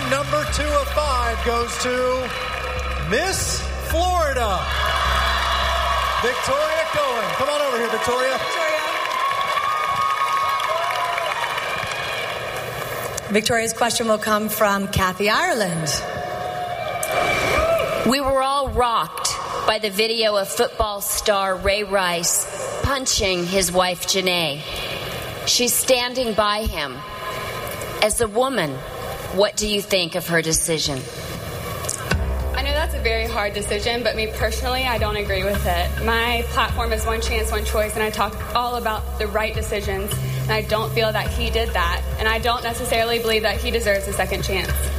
number 2 of 5 goes to Miss Florida, Victoria Cohen. Come on over here, Victoria. Victoria's question will come from Kathy Ireland. We were all rocked by the video of football star Ray Rice punching his wife, Janae. She's standing by him. As a woman, what do you think of her decision? I know that's a very hard decision, but me personally, I don't agree with it. My platform is One Chance, One Choice, and I talk all about the right decisions, and I don't feel that he did that, and I don't necessarily believe that he deserves a second chance.